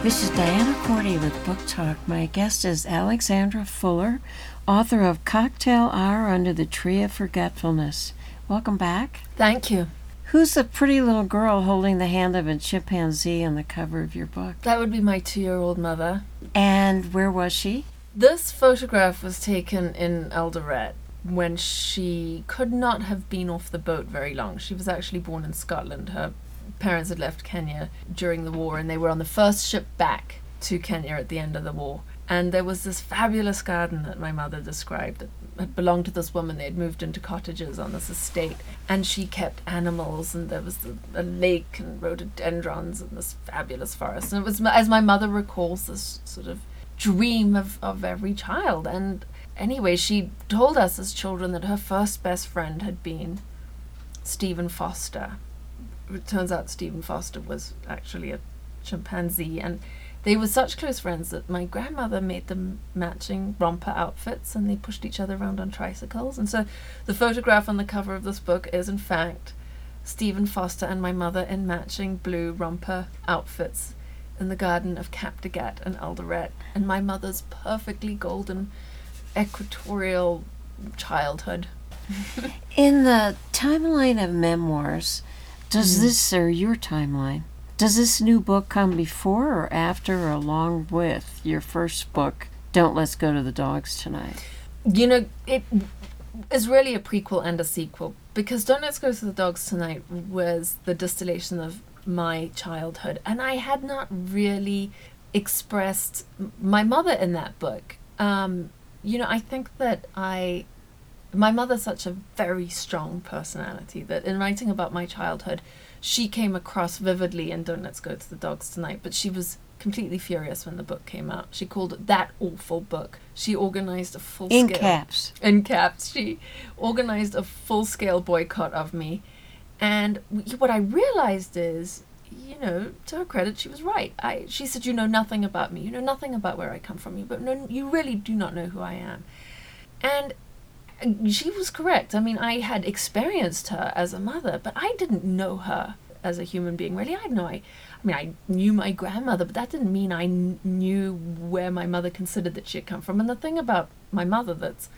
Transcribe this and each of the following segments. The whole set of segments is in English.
This is Diana Cordy with Book Talk. My guest is Alexandra Fuller, author of Cocktail Hour Under the Tree of Forgetfulness. Welcome back. Thank you. Who's the pretty little girl holding the hand of a chimpanzee on the cover of your book? That would be my 2-year-old mother. And where was she? This photograph was taken in Eldoret when she could not have been off the boat very long. She was actually born in Scotland. Her parents had left Kenya during the war, and they were on the first ship back to Kenya at the end of the war. And there was this fabulous garden that my mother described that had belonged to this woman. They had moved into cottages on this estate, and she kept animals, and there was a lake and rhododendrons and this fabulous forest. And it was, as my mother recalls, this sort of dream of every child. And anyway, she told us as children that her first best friend had been Stephen Foster. It turns out Stephen Foster was actually a chimpanzee, and they were such close friends that my grandmother made them matching romper outfits, and they pushed each other around on tricycles. And so the photograph on the cover of this book is in fact Stephen Foster and my mother in matching blue romper outfits in the garden of Captagat and Eldoret, and my mother's perfectly golden equatorial childhood. In the timeline of memoirs, does this, or your timeline, does this new book come before or after or along with your first book, Don't Let's Go to the Dogs Tonight? You know, it is really a prequel and a sequel, because Don't Let's Go to the Dogs Tonight was the distillation of my childhood, and I had not really expressed my mother in that book. You know, I think that my mother's such a very strong personality that in writing about my childhood, she came across vividly in Don't Let's Go to the Dogs Tonight, but she was completely furious when the book came out. She called it that awful book. She organized a full-scale... In caps. She organized a full-scale boycott of me. And what I realized is, you know, to her credit, she was right. She said, you know nothing about me. You know nothing about where I come from. You really do not know who I am. And she was correct. I mean, I had experienced her as a mother, but I didn't know her as a human being, really. I knew my grandmother, but that didn't mean I knew where my mother considered that she had come from. And the thing about my mother that's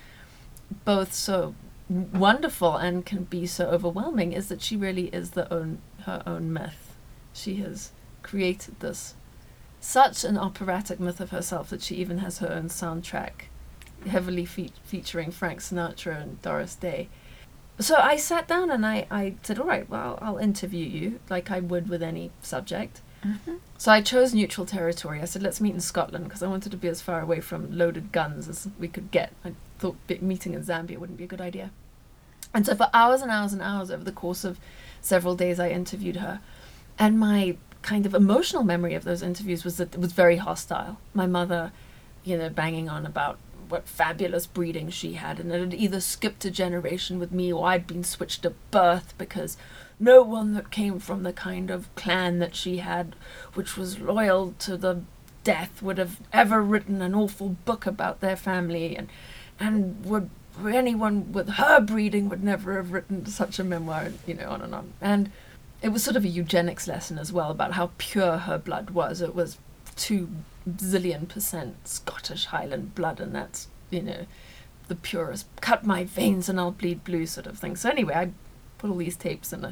both so wonderful and can be so overwhelming is that she really is her own myth. She has created this, such an operatic myth of herself that she even has her own soundtrack, heavily featuring Frank Sinatra and Doris Day. So I sat down and I said, all right, well, I'll interview you like I would with any subject. Mm-hmm. So I chose neutral territory. I said, let's meet in Scotland, because I wanted to be as far away from loaded guns as we could get. I thought meeting in Zambia wouldn't be a good idea. And so for hours and hours and hours over the course of several days, I interviewed her. And my kind of emotional memory of those interviews was that it was very hostile. My mother, you know, banging on about what fabulous breeding she had, and it had either skipped a generation with me or I'd been switched at birth, because no one that came from the kind of clan that she had, which was loyal to the death, would have ever written an awful book about their family, and would anyone with her breeding would never have written such a memoir, you know, on and on. And it was sort of a eugenics lesson as well about how pure her blood was. It was 2 zillion% Scottish Highland blood, and that's, you know, the purest, cut my veins and I'll bleed blue sort of thing. So anyway, I put all these tapes in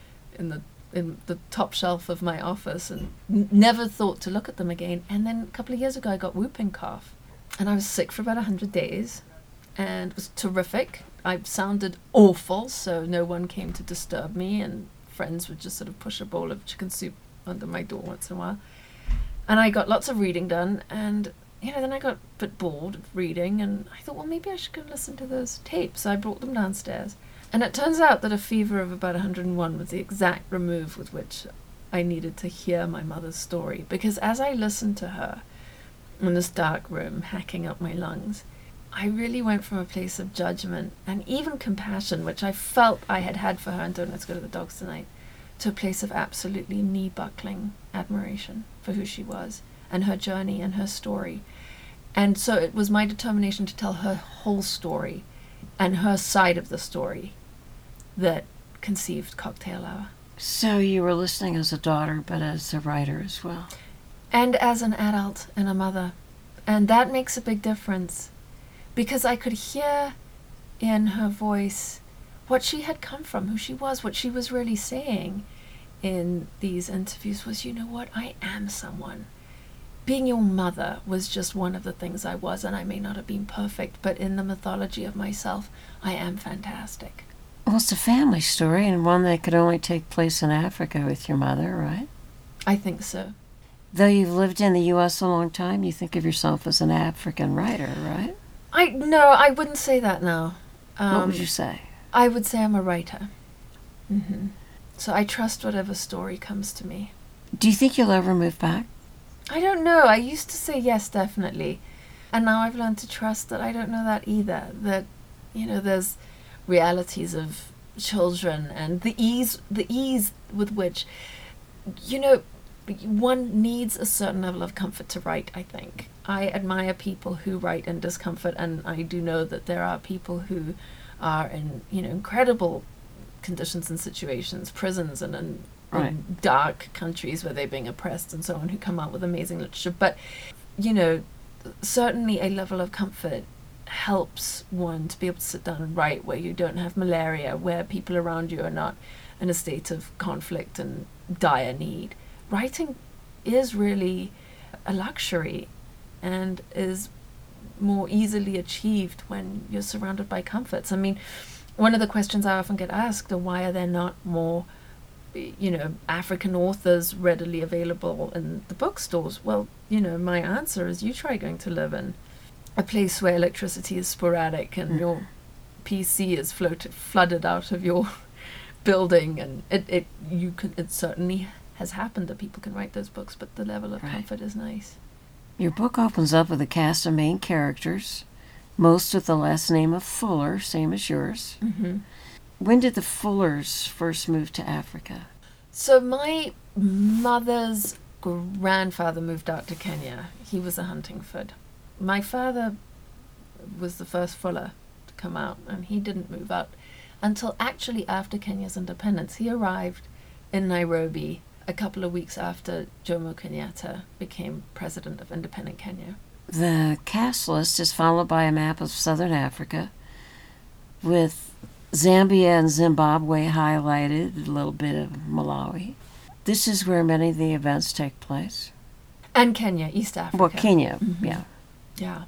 the top shelf of my office and never thought to look at them again. And then a couple of years ago I got whooping cough, and I was sick for about 100 days, and it was terrific. I sounded awful, so no one came to disturb me, and friends would just sort of push a bowl of chicken soup under my door once in a while. And I got lots of reading done, and, you know, then I got a bit bored of reading, and I thought, well, maybe I should go listen to those tapes. So I brought them downstairs. And it turns out that a fever of about 101 was the exact remove with which I needed to hear my mother's story. Because as I listened to her in this dark room, hacking up my lungs, I really went from a place of judgment and even compassion, which I felt I had for her in Don't Let's Go to the Dogs Tonight, to a place of absolutely knee-buckling admiration for who she was and her journey and her story. And so it was my determination to tell her whole story and her side of the story that conceived Cocktail Hour. So you were listening as a daughter, but as a writer as well. and as an adult and a mother. And that makes a big difference, because I could hear in her voice what she had come from, who she was, what she was really saying in these interviews was, you know what, I am someone. Being your mother was just one of the things I was, and I may not have been perfect, but in the mythology of myself, I am fantastic. Well, it's a family story, and one that could only take place in Africa with your mother, right? I think so. Though you've lived in the U.S. a long time, you think of yourself as an African writer, right? No, I wouldn't say that now. What would you say? I would say I'm a writer. So I trust whatever story comes to me. Do you think you'll ever move back? I don't know. I used to say yes, definitely. And now I've learned to trust that I don't know that either. That, there's realities of children and the ease with which, one needs a certain level of comfort to write, I think. I admire people who write in discomfort, and I do know that there are people who are in, incredible conditions and situations, prisons and in dark countries where they're being oppressed and so on, who come out with amazing literature. But, certainly a level of comfort helps one to be able to sit down and write where you don't have malaria, where people around you are not in a state of conflict and dire need. Writing is really a luxury and is more easily achieved when you're surrounded by comforts. I mean, one of the questions I often get asked are, why are there not more African authors readily available in the bookstores? Well, my answer is, you try going to live in a place where electricity is sporadic and your PC is flooded out of your building, and it certainly has happened that people can write those books, but the level of comfort is nice. Your book opens up with a cast of main characters, most with the last name of Fuller, same as yours. When did the Fullers first move to Africa? So my mother's grandfather moved out to Kenya. He was a Huntingford. My father was the first Fuller to come out, and he didn't move out until actually after Kenya's independence. He arrived in Nairobi a couple of weeks after Jomo Kenyatta became president of independent Kenya. The cast list is followed by a map of southern Africa with Zambia and Zimbabwe highlighted, a little bit of Malawi. This is where many of the events take place. And Kenya, East Africa. Well, Kenya, yeah. Yeah.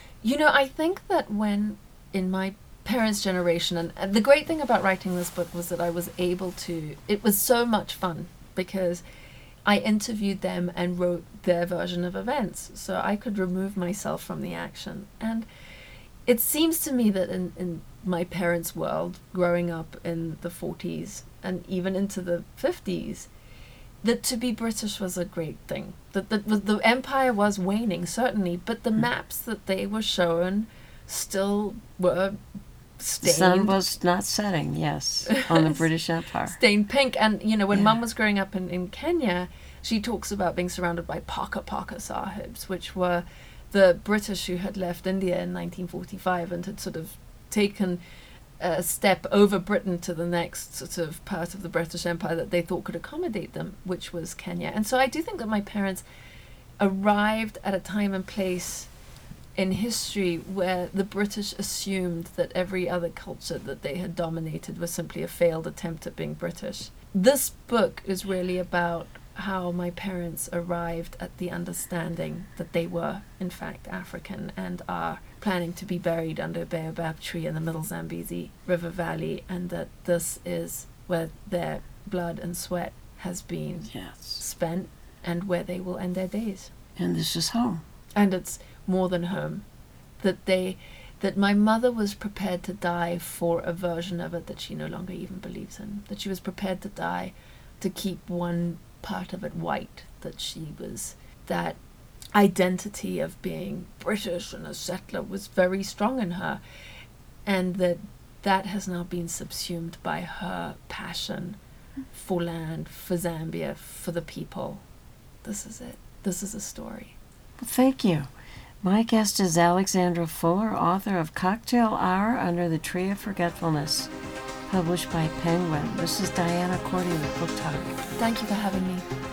I think that when, in my parents' generation, and the great thing about writing this book was that I was able to, it was so much fun because I interviewed them and wrote their version of events, so I could remove myself from the action. And it seems to me that in my parents' world, growing up in the 40s and even into the 50s, that to be British was a great thing. That the empire was waning, certainly, but the maps that they were shown still were stained. The sun was not setting, yes, on the British Empire. Stained pink. And, when Mum was growing up in Kenya, she talks about being surrounded by Paka Sahibs, which were the British who had left India in 1945 and had sort of taken a step over Britain to the next sort of part of the British Empire that they thought could accommodate them, which was Kenya. And so I do think that my parents arrived at a time and place in history where the British assumed that every other culture that they had dominated was simply a failed attempt at being British. This book is really about how my parents arrived at the understanding that they were, in fact, African and are planning to be buried under a baobab tree in the Middle Zambezi River Valley, and that this is where their blood and sweat has been spent and where they will end their days. And this is home. And it's more than home. That my mother was prepared to die for a version of it that she no longer even believes in. That she was prepared to die to keep one part of it white. That she was, that identity of being British and a settler was very strong in her. And that has now been subsumed by her passion for land, for Zambia, for the people. This is it. This is a story. Well, thank you. My guest is Alexandra Fuller, author of Cocktail Hour Under the Tree of Forgetfulness, published by Penguin. This is Diana Cordy with Book Talk. Thank you for having me.